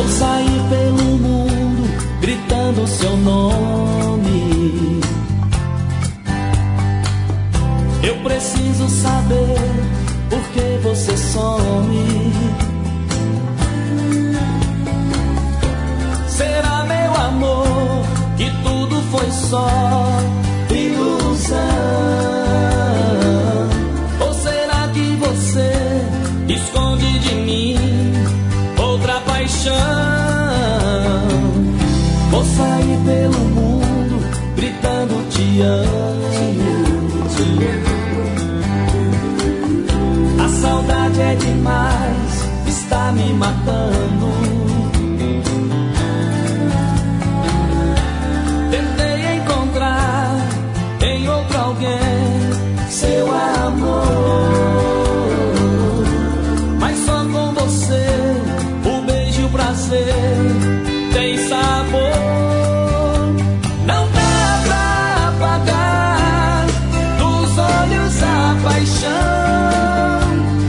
sair pelo mundo gritando seu nome. Eu preciso saber por que você some. Será, meu amor, que tudo foi só ilusão? Ou será que você esconde de mim outra paixão? Vou sair pelo mundo gritando te amo. A saudade é demais, está me matando. Tentei encontrar em outro alguém seu amor, mas só com você o beijo e o prazer tem sabor. Não dá pra apagar dos olhos a paixão,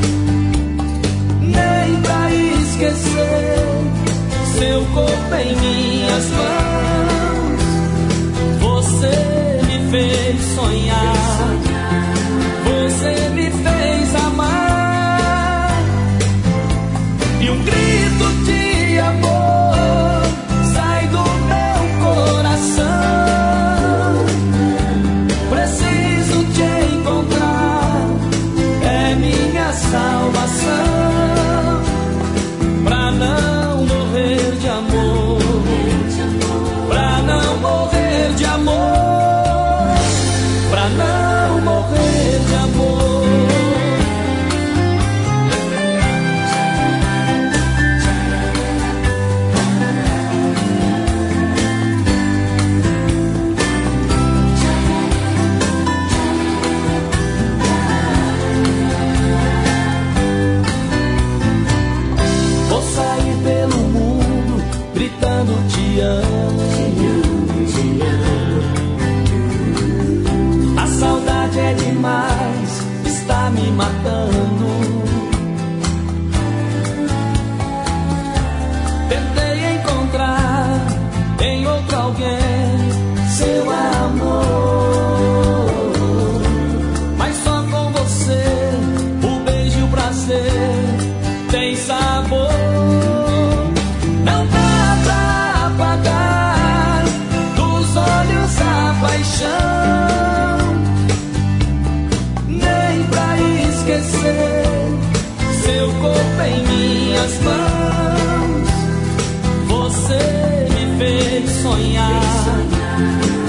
nem pra esquecer seu corpo em minhas mãos. Você me fez sonhar, você me fez amar, e um grito de amor sai do meu coração. Preciso te encontrar, é minha salvação, pra não morrer de amor, pra não morrer de amor, pra não morrer de amor. Vou sair pelo mundo gritando te amo. A saudade é demais, está me matando. Tentei encontrar em outro alguém seu amor, mas só com você o beijo e o prazer tem sabor. Não dá pra apagar dos olhos a paixão, nem pra esquecer seu corpo em minhas mãos. Você me fez sonhar,